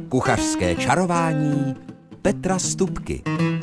Kuchařské čarování Petra Stupky.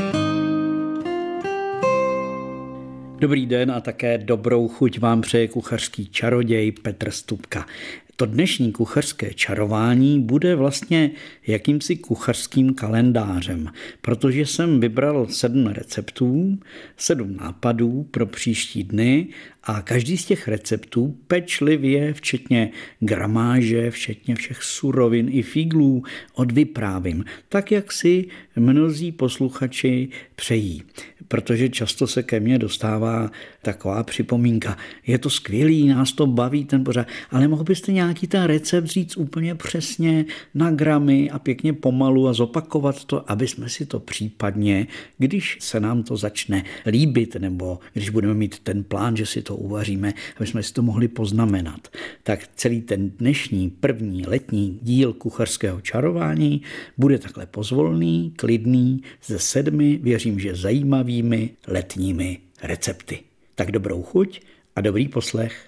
Dobrý den a také dobrou chuť vám přeje kuchařský čaroděj Petr Stupka. To dnešní kuchařské čarování bude vlastně jakýmsi kuchařským kalendářem, protože jsem vybral 7 receptů, 7 nápadů pro příští dny a každý z těch receptů pečlivě, včetně gramáže, včetně všech surovin i fíglů, odvyprávím, tak jak si mnozí posluchači přejí. Protože často se ke mně dostává taková připomínka. Je to skvělý, nás to baví ten pořad, ale mohl byste nějaký ten recept říct úplně přesně na gramy a pěkně pomalu a zopakovat to, aby jsme si to případně, když se nám to začne líbit, nebo když budeme mít ten plán, že si to uvaříme, aby jsme si to mohli poznamenat. Tak celý ten dnešní první letní díl kuchařského čarování bude takhle pozvolný, klidný, ze 7, věřím, že zajímavými letními recepty. Tak dobrou chuť a dobrý poslech.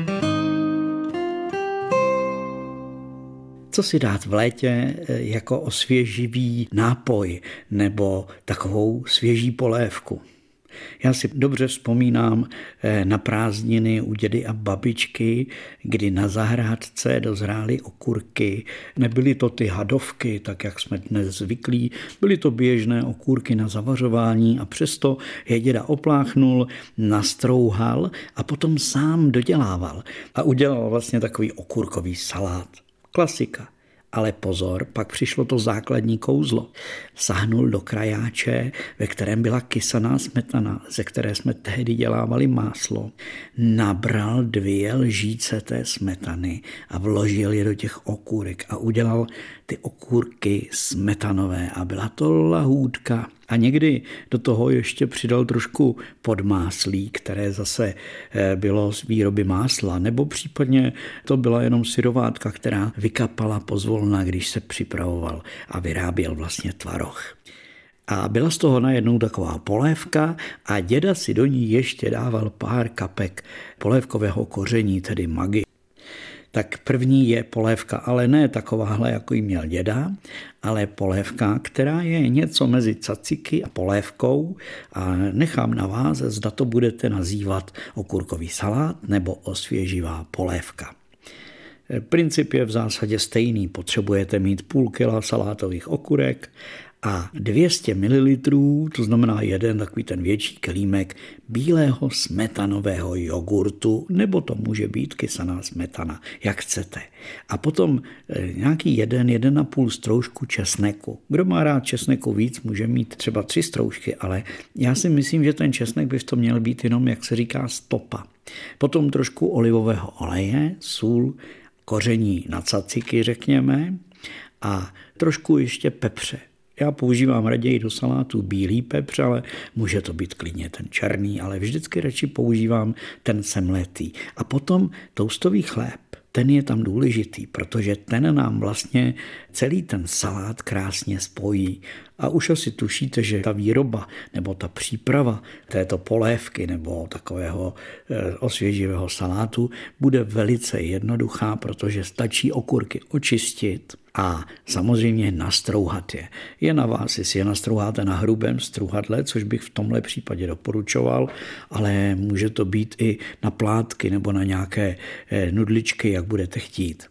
Co si dát v létě jako osvěživý nápoj nebo takovou svěží polévku? Já si dobře vzpomínám na prázdniny u dědy a babičky, kdy na zahrádce dozrály okurky. Nebyly to ty hadovky, tak jak jsme dnes zvyklí, byly to běžné okurky na zavařování a přesto je děda opláchnul, nastrouhal a potom sám dodělával a udělal vlastně takový okurkový salát. Klasika. Ale pozor, pak přišlo to základní kouzlo. Sahnul do krajáče, ve kterém byla kysaná smetana, ze které jsme tehdy dělávali máslo. Nabral 2 lžíce té smetany a vložil je do těch okurek a udělal ty okurky smetanové a byla to lahůdka. A někdy do toho ještě přidal trošku podmáslí, které zase bylo z výroby másla, nebo případně to byla jenom syrovátka, která vykapala pozvolna, když se připravoval a vyráběl vlastně tvaroh. A byla z toho najednou taková polévka a děda si do ní ještě dával pár kapek polévkového koření, tedy Maggi. Tak první je polévka, ale ne takováhle, jako ji měl děda, ale polévka, která je něco mezi caciky a polévkou a nechám na vás, zda to budete nazývat okurkový salát nebo osvěživá polévka. Princip je v zásadě stejný. Potřebujete mít půl kila salátových okurek a 200 ml, to znamená jeden takový ten větší kelímek bílého smetanového jogurtu, nebo to může být kysaná smetana, jak chcete. A potom nějaký 1,5 stroužku česneku. Kdo má rád česneku víc, může mít třeba 3 stroužky, ale já si myslím, že ten česnek by to měl být jenom, jak se říká, stopa. Potom trošku olivového oleje, sůl, koření na caciky, řekněme, a trošku ještě pepře. Já používám raději do salátu bílý pepř, ale může to být klidně ten černý, ale vždycky radši používám ten semletý. A potom toustový chléb, ten je tam důležitý, protože ten nám vlastně celý ten salát krásně spojí. A už asi tušíte, že ta výroba nebo ta příprava této polévky nebo takového osvěživého salátu bude velice jednoduchá, protože stačí okurky očistit a samozřejmě nastrouhat je. Je na vás, jestli je nastrouháte na hrubém struhadle, což bych v tomhle případě doporučoval, ale může to být i na plátky nebo na nějaké nudličky, jak budete chtít.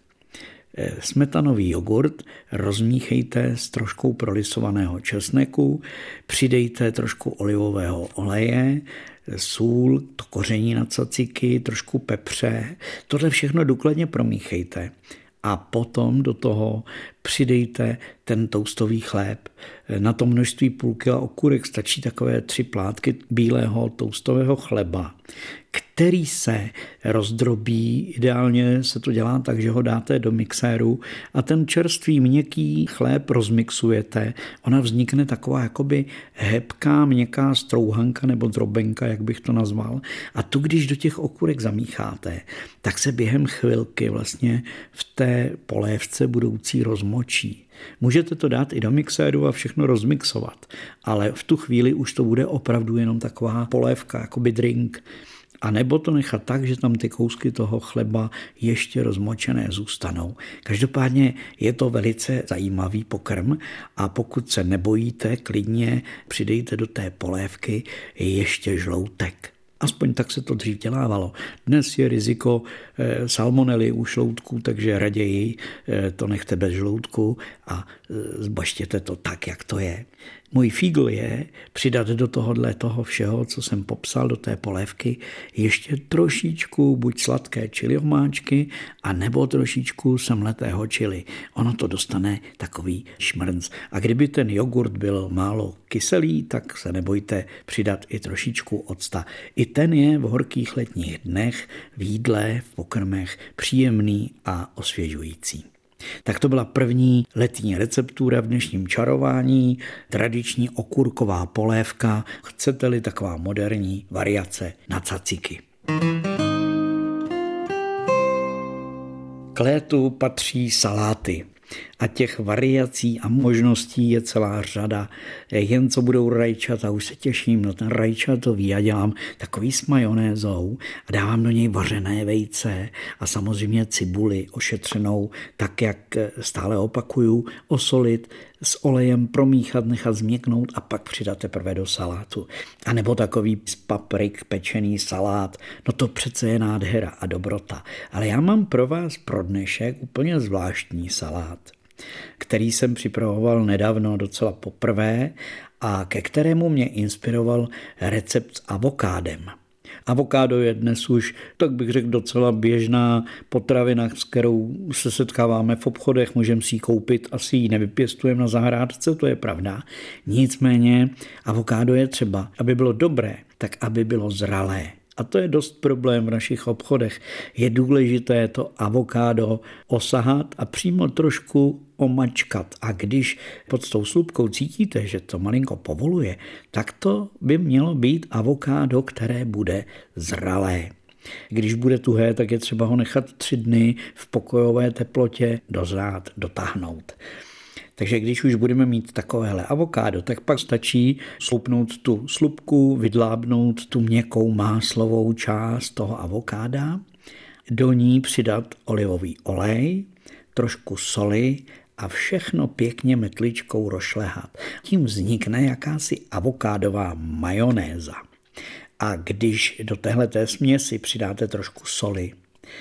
Smetanový jogurt rozmíchejte s troškou prolisovaného česneku, přidejte trošku olivového oleje, sůl, to koření na caciky, trošku pepře. Tohle všechno důkladně promíchejte a potom do toho přidejte ten toustový chléb. Na to množství půl kila okurek stačí takové 3 plátky bílého toustového chleba, který se rozdrobí. Ideálně se to dělá tak, že ho dáte do mixéru a ten čerstvý měkký chléb rozmixujete. Ona vznikne taková jakoby hebká, měkká strouhanka nebo drobenka, jak bych to nazval. A tu, když do těch okurek zamícháte, tak se během chvilky vlastně v té polévce budoucí rozmočí. Můžete to dát i do mixéru a všechno rozmixovat, ale v tu chvíli už to bude opravdu jenom taková polévka, jakoby drink. A nebo to nechat tak, že tam ty kousky toho chleba ještě rozmočené zůstanou. Každopádně je to velice zajímavý pokrm a pokud se nebojíte, klidně přidejte do té polévky ještě žloutek. Aspoň tak se to dřív dělávalo. Dnes je riziko salmonely u žloutků, takže raději to nechte bez žloutku a zbaštěte to tak, jak to je. Můj fígl je přidat do toho všeho, co jsem popsal, do té polévky, ještě trošičku buď sladké chili omáčky, a nebo trošičku semletého chili. Ono to dostane takový šmrnc. A kdyby ten jogurt byl málo kyselý, tak se nebojte přidat i trošičku octa. I ten je v horkých letních dnech v jídle, v pokrmech příjemný a osvěžující. Tak to byla první letní receptura v dnešním čarování, tradiční okurková polévka, chcete-li taková moderní variace na caciky. K létu patří saláty. A těch variací a možností je celá řada. Jen co budou rajčata, už se těším na ten rajčatový. Já dělám takový s majonézou a dávám do něj vařené vejce a samozřejmě cibuli ošetřenou, tak jak stále opakuju, osolit, s olejem promíchat, nechat změknout a pak přidat teprve do salátu. A nebo takový z paprik pečený salát, no to přece je nádhera a dobrota. Ale já mám pro vás pro dnešek úplně zvláštní salát, který jsem připravoval nedávno docela poprvé a ke kterému mě inspiroval recept s avokádem. Avokádo je dnes už, tak bych řekl, docela běžná potravina, s kterou se setkáváme v obchodech, můžeme si ji koupit, asi ji nevypěstujeme na zahrádce, to je pravda. Nicméně avokádo je třeba, aby bylo dobré, tak aby bylo zralé. A to je dost problém v našich obchodech. Je důležité to avokádo osahat a přímo trošku omačkat. A když pod tou slupkou cítíte, že to malinko povoluje, tak to by mělo být avokádo, které bude zralé. Když bude tuhé, tak je třeba ho nechat 3 dny v pokojové teplotě dozrát, dotáhnout. Takže když už budeme mít takovéhle avokádo, tak pak stačí sloupnout tu slupku, vydlábnout tu měkkou máslovou část toho avokáda, do ní přidat olivový olej, trošku soli a všechno pěkně metličkou rošlehat. Tím vznikne jakási avokádová majonéza. A když do téhleté směsi přidáte trošku soli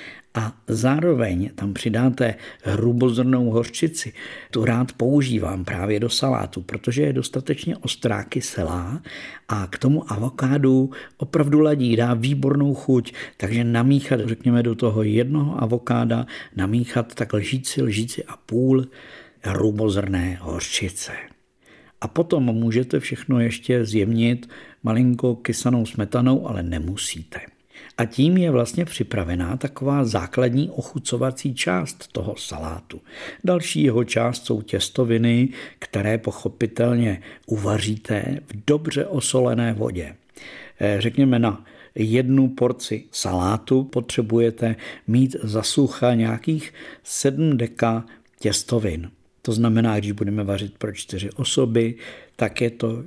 a zároveň tam přidáte hrubozrnnou hořčici, tu rád používám právě do salátu, protože je dostatečně ostrá, kyselá a k tomu avokádu opravdu ladí, dá výbornou chuť, takže namíchat, řekněme, do toho jednoho avokáda, namíchat tak lžíci a půl hrubozrné hořčice. A potom můžete všechno ještě zjemnit malinko kysanou smetanou, ale nemusíte. A tím je vlastně připravená taková základní ochucovací část toho salátu. Další jeho část jsou těstoviny, které pochopitelně uvaříte v dobře osolené vodě. Řekněme, na 1 porci salátu potřebujete mít za sucha nějakých 7 deka těstovin. To znamená, když budeme vařit pro 4 osoby, tak je to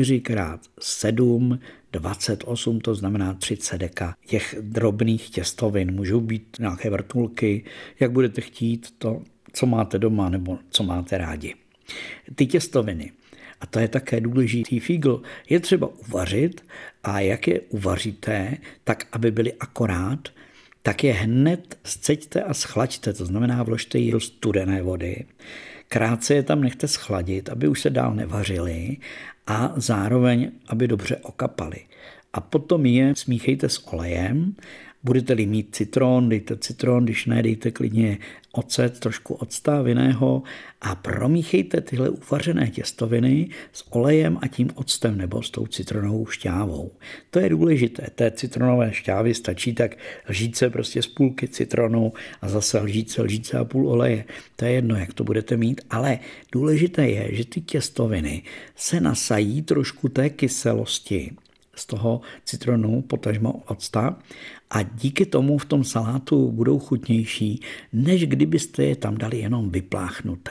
4x7, 28, to znamená 30 deka těch drobných těstovin. Můžou být nějaké vrtulky, jak budete chtít, to, co máte doma nebo co máte rádi. Ty těstoviny, a to je také důležitý fígl, je třeba uvařit a jak je uvaříte, tak aby byly akorát, tak je hned sceďte a schlaďte, to znamená vložte ji do studené vody. Krátce je tam nechte schladit, aby už se dál nevařily a zároveň, aby dobře okapaly. A potom je smíchejte s olejem. Budete-li mít citron, dejte citron, když ne, dejte klidně ocet, trošku octa vinného a promíchejte tyhle uvařené těstoviny s olejem a tím octem nebo s tou citronovou šťávou. To je důležité. Té citronové šťávy stačí tak lžíce prostě z půlky citronu a zase lžíce a půl oleje. To je jedno, jak to budete mít, ale důležité je, že ty těstoviny se nasají trošku té kyselosti z toho citronu, potažmo octa, a díky tomu v tom salátu budou chutnější, než kdybyste je tam dali jenom vypláchnuté.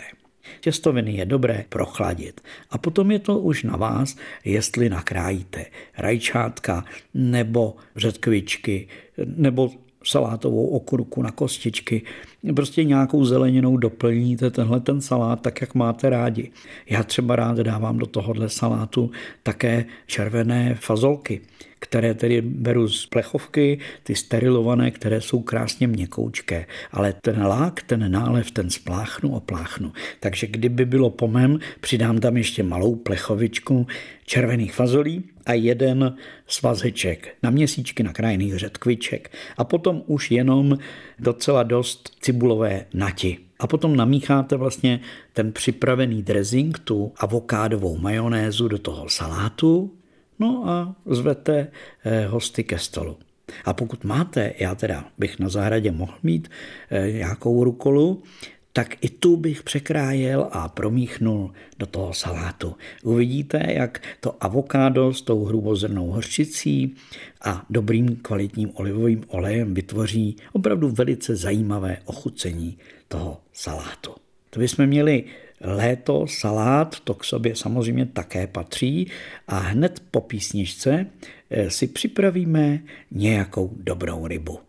Těstoviny je dobré prochladit. A potom je to už na vás, jestli nakrájíte rajčátka nebo řetkvičky nebo salátovou okurku na kostičky. Prostě nějakou zeleninou doplníte tenhle ten salát tak, jak máte rádi. Já třeba rád dávám do tohohle salátu také červené fazolky, které tedy beru z plechovky, ty sterilované, které jsou krásně měkoučké. Ale ten lák, ten nálev, ten opláchnu. Takže kdyby bylo po mém, přidám tam ještě malou plechovičku červených fazolí a jeden svazeček na měsíčky nakrájených řetkviček. A potom už jenom docela dost cibulové nati. A potom namícháte vlastně ten připravený dressing, tu avokádovou majonézu do toho salátu, no a zvete hosty ke stolu. A pokud máte, já teda bych na zahradě mohl mít nějakou rukolu, tak i tu bych překrájel a promíchnul do toho salátu. Uvidíte, jak to avokádo s tou hrubozrnnou hořčicí a dobrým kvalitním olivovým olejem vytvoří opravdu velice zajímavé ochucení toho salátu. To bychom měli léto, salát, to k sobě samozřejmě také patří a hned po písničce si připravíme nějakou dobrou rybu.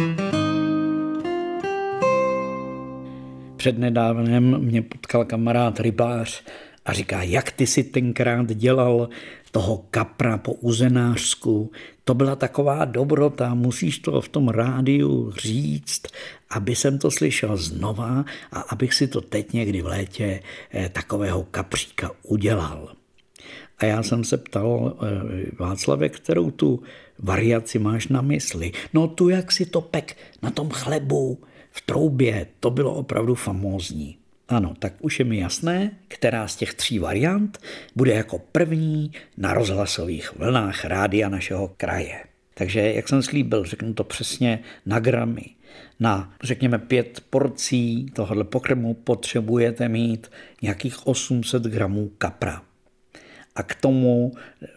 Přednedávnem mě potkal kamarád rybář a říká, jak ty si tenkrát dělal toho kapra po uzenářsku. To byla taková dobrota, musíš to v tom rádiu říct, aby jsem to slyšel znova a abych si to teď někdy v létě takového kapříka udělal. A já jsem se ptal, Václave, kterou tu variaci máš na mysli? No tu, jak si to pek na tom chlebu v troubě, to bylo opravdu famózní. Ano, tak už je mi jasné, která z těch 3 variant bude jako první na rozhlasových vlnách rádia našeho kraje. Takže, jak jsem slíbil, řeknu to přesně na gramy. Na, řekněme, 5 porcí tohohle pokrmu potřebujete mít nějakých 800 gramů kapra. A k tomu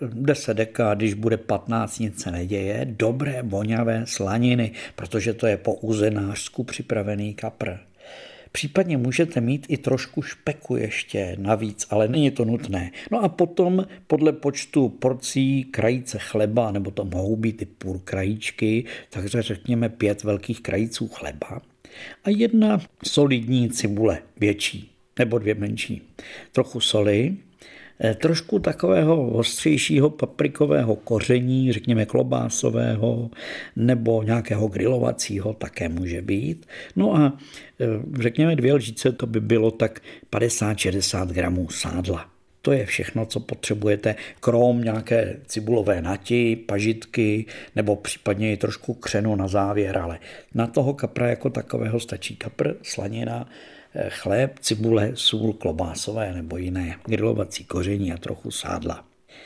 10 deka, když bude 15, nic se neděje, dobré voňavé slaniny, protože to je po uzenářsku připravený kapr. Případně můžete mít i trošku špeku ještě navíc, ale není to nutné. No a potom podle počtu porcí krajíce chleba, nebo to mohou být i půl krajíčky, takže řekněme 5 velkých krajíců chleba a 1 solidní cibule větší, nebo 2 menší. Trochu soli, trošku takového ostřejšího paprikového koření, řekněme klobásového nebo nějakého grilovacího také může být. No a řekněme 2 lžičky, to by bylo tak 50-60 gramů sádla. To je všechno, co potřebujete, krom nějaké cibulové nati, pažitky nebo případně i trošku křenu na závěr, ale na toho kapra jako takového stačí kapr, slanina, chléb, cibule, sůl, klobásové nebo jiné grilovací koření a trochu sádla.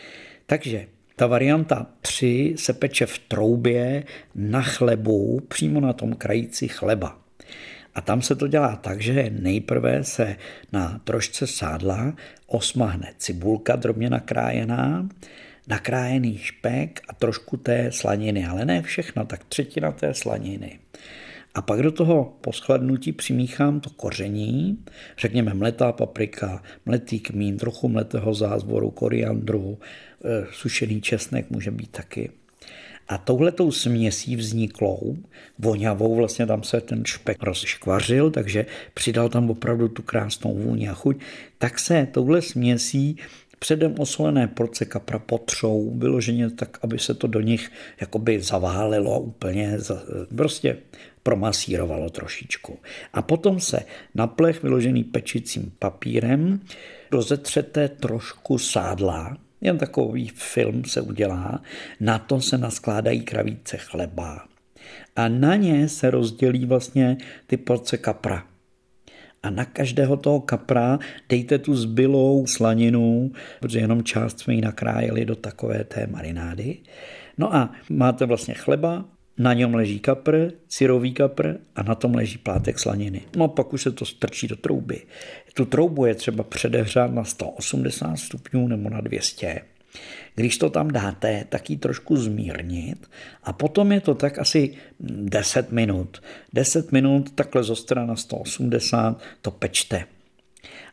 Takže ta varianta 3 se peče v troubě na chlebu, přímo na tom krajíci chleba. A tam se to dělá tak, že nejprve se na trošce sádla osmahne cibulka drobně nakrájená, nakrájený špek a trošku té slaniny, ale ne všechno, tak 1/3 té slaniny. A pak do toho po schladnutí přimíchám to koření, řekněme mletá paprika, mletý kmín, trochu mletého zázvoru, koriandru, sušený česnek může být taky. A touhletou směsí vzniklou, voňavou, vlastně tam se ten špek rozškvařil, takže přidal tam opravdu tu krásnou vůni a chuť, tak se touhle směsí předem osolené porce kapra potřou, vyloženě tak, aby se to do nich jakoby zaválilo úplně, prostě promasírovalo trošičku. A potom se na plech vyložený pečicím papírem rozetřete trošku sádla, jen takový film se udělá, na to se naskládají kravíce chleba a na ně se rozdělí vlastně ty porce kapra. A na každého toho kapra dejte tu zbylou slaninu, protože jenom část jsme ji nakrájeli do takové té marinády. No a máte vlastně chleba, na něm leží kapr, syrový kapr a na tom leží plátek slaniny. No pak už se to strčí do trouby. Tu troubu je třeba předehřát na 180 stupňů nebo na 200. Když to tam dáte, tak ji trošku zmírnit a potom je to tak asi 10 minut. 10 minut takhle zostra na 180 to pečte.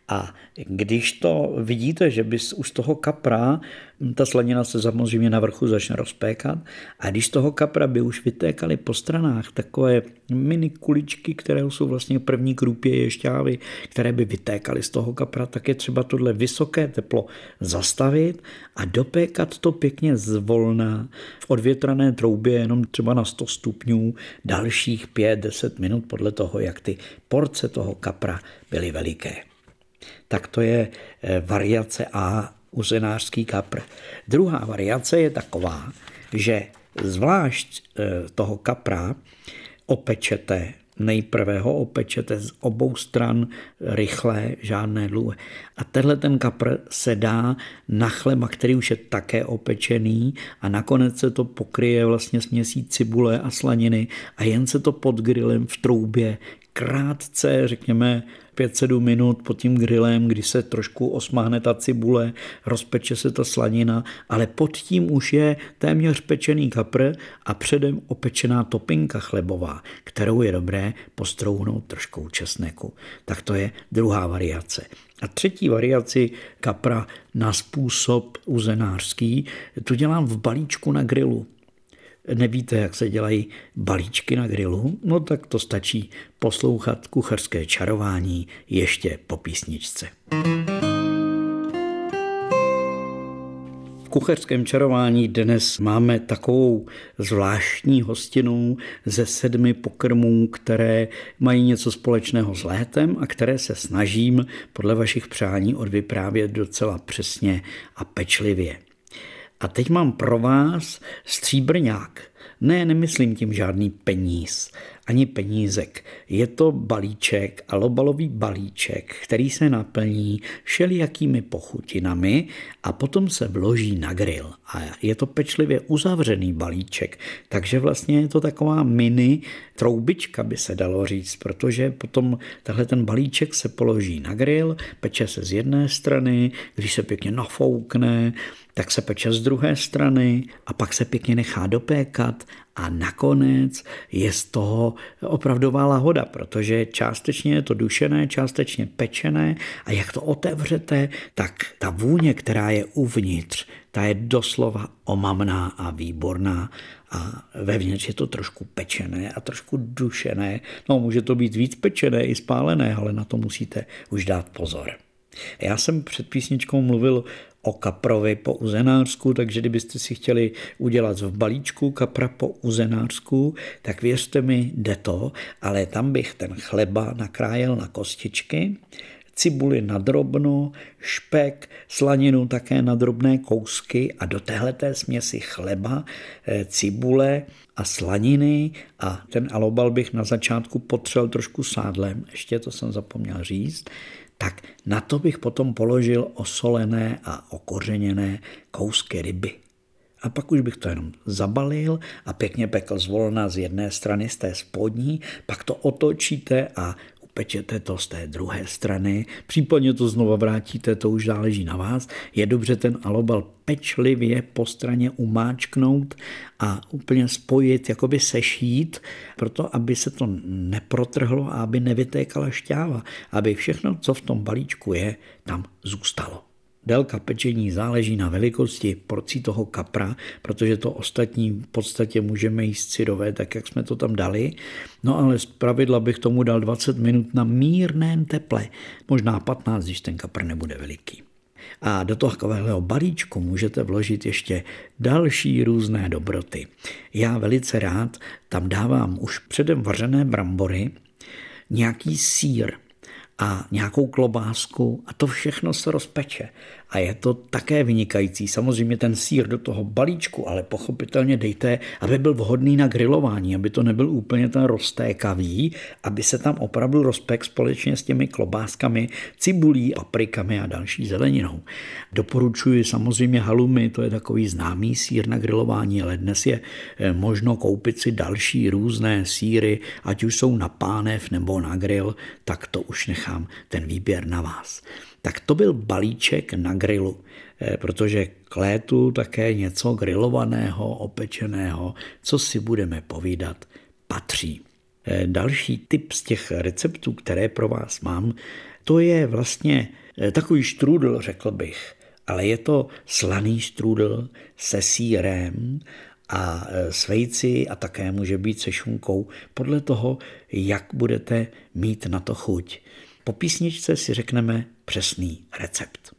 A když to vidíte, že bys už z toho kapra, ta slanina se samozřejmě na vrchu začne rozpékat, a když z toho kapra by už vytékaly po stranách takové mini kuličky, které jsou vlastně první krůpěje šťávy, které by vytékaly z toho kapra, tak je třeba tohle vysoké teplo zastavit a dopékat to pěkně zvolna v odvětrané troubě jenom třeba na 100 stupňů dalších 5-10 minut podle toho, jak ty porce toho kapra byly veliké. Tak to je variace A, uzenářský kapr. Druhá variace je taková, že zvlášť toho kapra opečete, nejprve ho opečete z obou stran rychle, žádné dlouhé. A tenhle ten kapr se dá na chleba, který už je také opečený, a nakonec se to pokryje vlastně směsí cibule a slaniny a jen se to pod grillem v troubě krátce, řekněme 5-7 minut pod tím grillem, kdy se trošku osmáhne ta cibule, rozpeče se ta slanina, ale pod tím už je téměř pečený kapr a předem opečená topinka chlebová, kterou je dobré postrouhnout troškou česneku. Tak to je druhá variace. A třetí variaci kapra na způsob uzenářský, tu dělám v balíčku na grilu. Nevíte, jak se dělají balíčky na grilu? No tak to stačí poslouchat kuchařské čarování ještě po písničce. V kuchařském čarování dnes máme takovou zvláštní hostinu ze 7 pokrmů, které mají něco společného s létem a které se snažím podle vašich přání odvyprávět docela přesně a pečlivě. A teď mám pro vás stříbrňák. Ne, nemyslím tím žádný peníz, ani penízek. Je to balíček, alobalový balíček, který se naplní všelijakými pochutinami a potom se vloží na grill. A je to pečlivě uzavřený balíček, takže vlastně je to taková mini troubička, by se dalo říct, protože potom tahle ten balíček se položí na grill, peče se z jedné strany, když se pěkně nafoukne, tak se peče z druhé strany a pak se pěkně nechá dopékat a nakonec je z toho opravdová lahoda, protože částečně je to dušené, částečně pečené a jak to otevřete, tak ta vůně, která je uvnitř, ta je doslova omamná a výborná a vevnitř je to trošku pečené a trošku dušené. No, může to být víc pečené i spálené, ale na to musíte už dát pozor. Já jsem před písničkou mluvil o kaprovi po uzenářsku, takže kdybyste si chtěli udělat v balíčku kapra po uzenářsku, tak věřte mi, jde to, ale tam bych ten chleba nakrájel na kostičky, cibuli na drobno, špek, slaninu také na drobné kousky a do téhleté směsi chleba, cibule a slaniny a ten alobal bych na začátku potřel trošku sádlem, ještě to jsem zapomněl říct, tak na to bych potom položil osolené a okořeněné kousky ryby. A pak už bych to jenom zabalil a pěkně pekl zvolna z jedné strany, z té spodní, pak to otočíte a upečete to z té druhé strany, případně to znova vrátíte, to už záleží na vás. Je dobře ten alobal pečlivě po straně umáčknout a úplně spojit, jakoby sešít, proto aby se to neprotrhlo a aby nevytékala šťáva, aby všechno, co v tom balíčku je, tam zůstalo. Délka pečení záleží na velikosti porcí toho kapra, protože to ostatní v podstatě můžeme jíst syrové, tak jak jsme to tam dali. No ale zpravidla bych tomu dal 20 minut na mírném teple, možná 15, když ten kapr nebude veliký. A do toho takového balíčku můžete vložit ještě další různé dobroty. Já velice rád tam dávám už předem vařené brambory, nějaký sýr a nějakou klobásku a to všechno se rozpeče. A je to také vynikající. Samozřejmě ten sýr do toho balíčku, ale pochopitelně dejte, aby byl vhodný na grilování, aby to nebyl úplně ten roztékavý, aby se tam opravdu rozpek společně s těmi klobáskami, cibulí, paprikami a další zeleninou. Doporučuji samozřejmě halloumi, to je takový známý sýr na grilování, ale dnes je možno koupit si další různé sýry, ať už jsou na pánev nebo na grill, tak to už nechám ten výběr na vás. Tak to byl balíček na grilu, protože k létu také něco grilovaného, opečeného, co si budeme povídat, patří. Další tip z těch receptů, které pro vás mám, to je vlastně takový štrůdl, řekl bych, ale je to slaný štrůdl se sýrem a s vejci a také může být se šunkou, podle toho, jak budete mít na to chuť. Po písničce si řekneme přesný recept.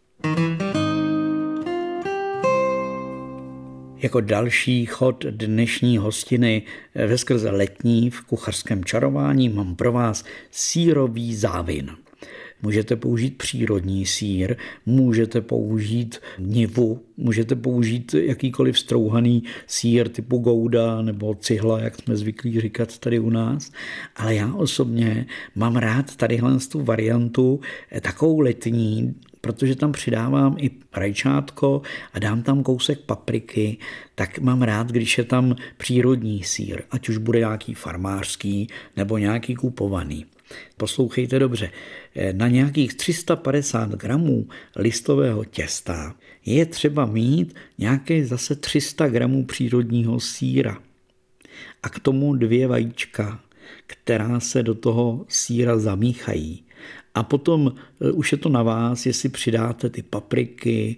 Jako další chod dnešní hostiny veskrze letní v kuchařském čarování mám pro vás sýrový závin. Můžete použít přírodní sýr, můžete použít nivu, můžete použít jakýkoliv strouhaný sýr typu gouda nebo cihla, jak jsme zvyklí říkat tady u nás. Ale já osobně mám rád tadyhle tu variantu takovou letní, protože tam přidávám i rajčátko a dám tam kousek papriky, tak mám rád, když je tam přírodní sýr, ať už bude nějaký farmářský nebo nějaký kupovaný. Poslouchejte dobře, na nějakých 350 gramů listového těsta je třeba mít nějaké zase 300 gramů přírodního sýra a k tomu 2 vajíčka, která se do toho sýra zamíchají. A potom už je to na vás, jestli přidáte ty papriky,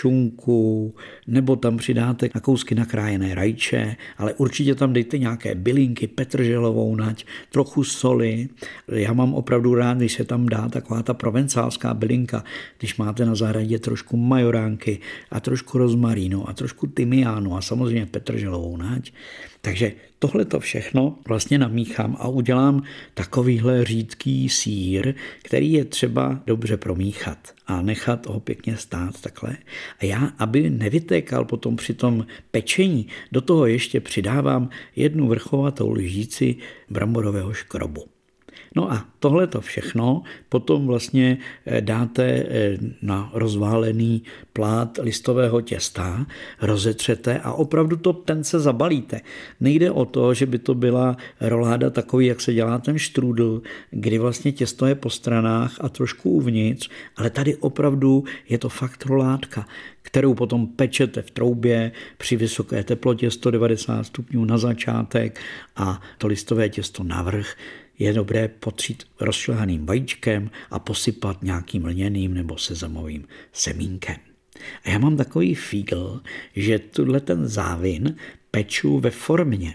šunku, nebo tam přidáte na kousky nakrájené rajče, ale určitě tam dejte nějaké bylinky, petrželovou nať, trochu soli. Já mám opravdu rád, když se tam dá taková ta provencálská bylinka, když máte na zahradě trošku majoránky a trošku rozmarínu a trošku tymiánu a samozřejmě petrželovou nať. Takže tohleto všechno vlastně namíchám a udělám takovýhle řídký sýr, který je třeba dobře promíchat a nechat ho pěkně stát takhle. A já, aby nevytékal potom při tom pečení, do toho ještě přidávám 1 vrchovatou lžíci bramborového škrobu. No a tohleto všechno potom vlastně dáte na rozválený plát listového těsta, rozetřete a opravdu to tence zabalíte. Nejde o to, že by to byla roláda takový, jak se dělá ten štrůdl, kdy vlastně těsto je po stranách a trošku uvnitř, ale tady opravdu je to fakt roládka, kterou potom pečete v troubě při vysoké teplotě 190 stupňů na začátek a to listové těsto navrch je dobré potřít rozšlehaným vajíčkem a posypat nějakým lněným nebo sezamovým semínkem. A já mám takový fígl, že tuhle ten závin peču ve formě.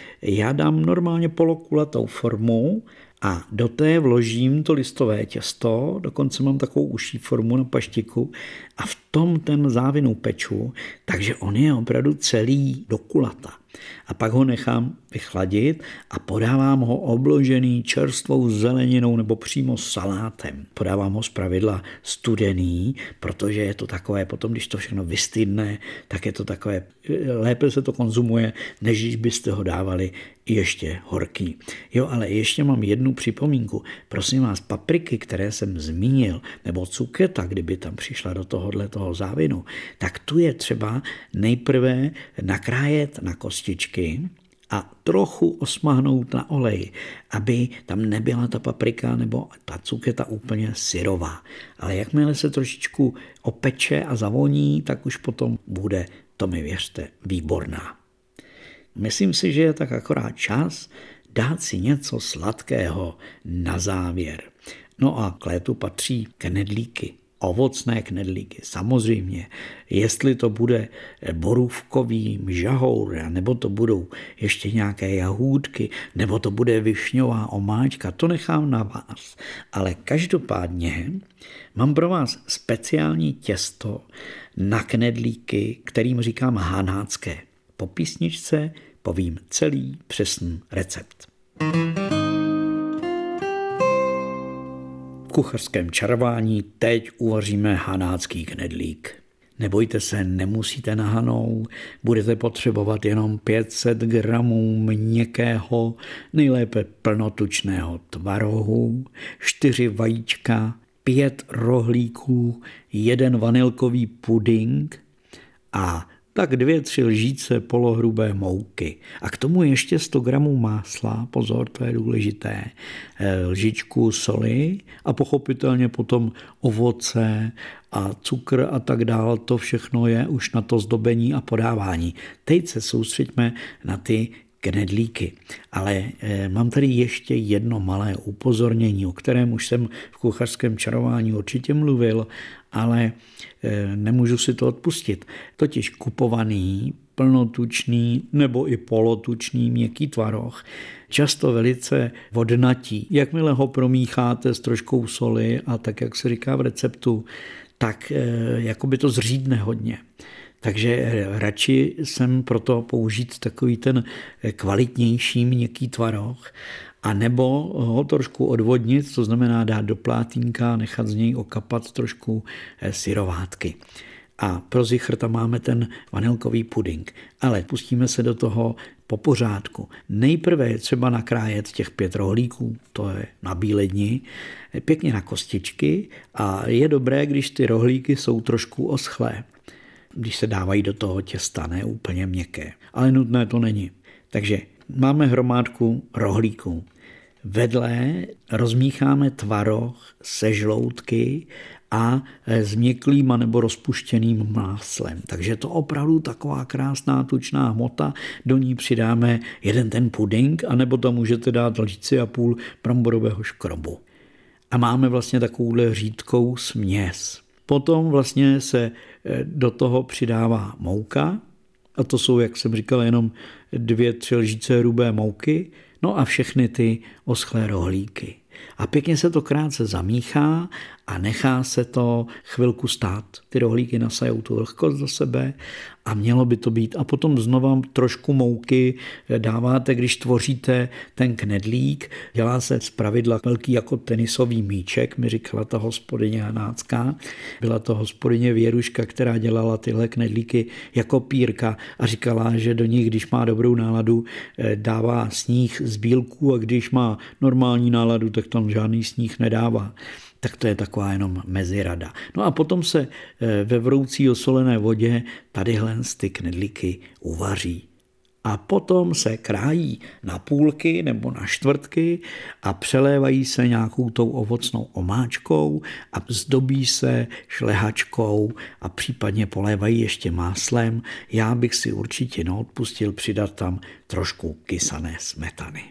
Já dám normálně polokulatou formu a do té vložím to listové těsto, dokonce mám takovou užší formu na paštiku a v tom ten závinu peču, takže on je opravdu celý do kulata. A pak ho nechám vychladit a podávám ho obložený čerstvou zeleninou nebo přímo salátem. Podávám ho zpravidla studený, protože je to takové, potom když to všechno vystydne, tak je to takové, lépe se to konzumuje, než když byste ho dávali ještě horký. Jo, ale ještě mám jednu připomínku. Prosím vás, papriky, které jsem zmínil, nebo cuketa, kdyby tam přišla do toho závinu, tak tu je třeba nejprve nakrájet na kostičky a trochu osmahnout na olej, aby tam nebyla ta paprika nebo ta cuketa úplně syrová. Ale jakmile se trošičku opeče a zavoní, tak už potom bude, to mi věřte, výborná. Myslím si, že je tak akorát čas dát si něco sladkého na závěr. No a k létu patří knedlíky. Ovocné knedlíky, samozřejmě. Jestli to bude borůvkový mžahour, nebo to budou ještě nějaké jahůdky, nebo to bude višňová omáčka, to nechám na vás. Ale každopádně mám pro vás speciální těsto na knedlíky, kterým říkám hanácké. Po písničce povím celý přesný recept. V kuchařském čarování teď uvaříme hanácký knedlík. Nebojte se, nemusíte na hanou, budete potřebovat jenom 500 gramů měkkého, nejlépe plnotučného tvarohu, 4 vajíčka, 5 rohlíků, 1 vanilkový puding a tak 2-3 lžíce polohrubé mouky. A k tomu ještě 100 gramů másla, pozor, to je důležité, lžičku soli a pochopitelně potom ovoce a cukr a tak dál. To všechno je už na to zdobení a podávání. Teď se soustřeďme na ty knedlíky. Ale mám tady ještě jedno malé upozornění, o kterém už jsem v kuchařském čarování určitě mluvil, ale nemůžu si to odpustit. Totiž kupovaný, plnotučný nebo i polotučný měkký tvaroh často velice vodnatí. Jakmile ho promícháte s troškou soli a tak, jak se říká v receptu, tak jakoby to zřídne hodně. Takže radši jsem proto použít takový ten kvalitnější měkký tvaroh, a nebo ho trošku odvodnit, to znamená dát do plátínka, nechat z něj okapat trošku syrovátky. A pro zichr tam máme ten vanilkový puding. Ale pustíme se do toho po pořádku. Nejprve je třeba nakrájet těch 5 rohlíků, to je na bíledni, pěkně na kostičky a je dobré, když ty rohlíky jsou trošku oschlé, když se dávají do toho těsta, ne úplně měkké. Ale nutné to není. Takže máme hromádku rohlíků. Vedle rozmícháme tvaroh se žloutky a změklým nebo rozpuštěným máslem. Takže to opravdu taková krásná tučná hmota. Do ní přidáme jeden ten puding, anebo tam můžete dát lžici a půl bramborového škrobu. A máme vlastně takovouhle řídkou směs. Potom vlastně se do toho přidává mouka, a to jsou, jak jsem říkal, jenom 2-3 lžice hrubé mouky, no a všechny ty oschlé rohlíky. A pěkně se to krátce zamíchá a nechá se to chvilku stát. Ty rohlíky nasajou tu vlhkost do sebe a mělo by to být. A potom znova trošku mouky dáváte, když tvoříte ten knedlík. Dělá se zpravidla velký jako tenisový míček, mi říkala ta hospodyně Hanácká. Byla to hospodyně Věruška, která dělala tyhle knedlíky jako pírka a říkala, že do nich, když má dobrou náladu, dává sníh z bílků a když má normální náladu, tak tam žádný sníh nedává. Tak to je taková jenom mezirada. No a potom se ve vroucí osolené vodě tadyhle ty knedlíky uvaří. A potom se krájí na půlky nebo na čtvrtky a přelévají se nějakou tou ovocnou omáčkou a zdobí se šlehačkou a případně polévají ještě máslem. Já bych si určitě neodpustil přidat tam trošku kysané smetany.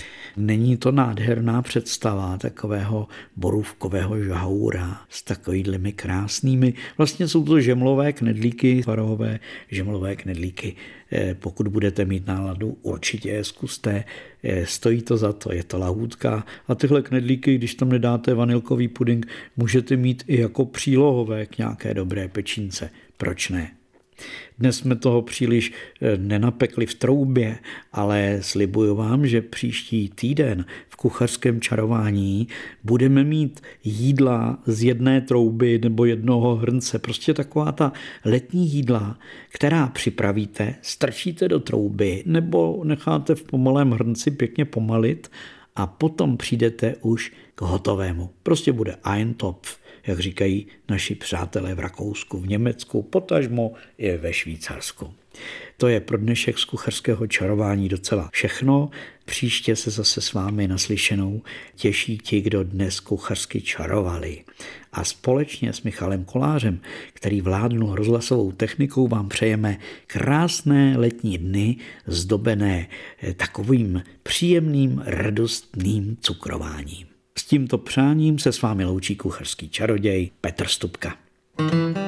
Není to nádherná představa takového borůvkového žahoura s takovými krásnými, vlastně jsou to žemlové knedlíky, tvarohové žemlové knedlíky. Pokud budete mít náladu, určitě je zkuste, stojí to za to, je to lahůdka. A tyhle knedlíky, když tam nedáte vanilkový puding, můžete mít i jako přílohové k nějaké dobré pečínce. Proč ne? Dnes jsme toho příliš nenapekli v troubě, ale slibuju vám, že příští týden v kuchařském čarování budeme mít jídla z jedné trouby nebo jednoho hrnce. Prostě taková ta letní jídla, která připravíte, strčíte do trouby nebo necháte v pomalém hrnci pěkně pomalit a potom přijdete už k hotovému. Prostě bude Eintopf, jak říkají naši přátelé v Rakousku, v Německu, potažmo je ve Švýcarsku. To je pro dnešek z kuchařského čarování docela všechno. Příště se zase s vámi naslyšenou těší ti, kdo dnes kuchařsky čarovali. A společně s Michalem Kolářem, který vládnul rozhlasovou technikou, vám přejeme krásné letní dny zdobené takovým příjemným, radostným cukrováním. S tímto přáním se s vámi loučí kuchařský čaroděj Petr Stupka.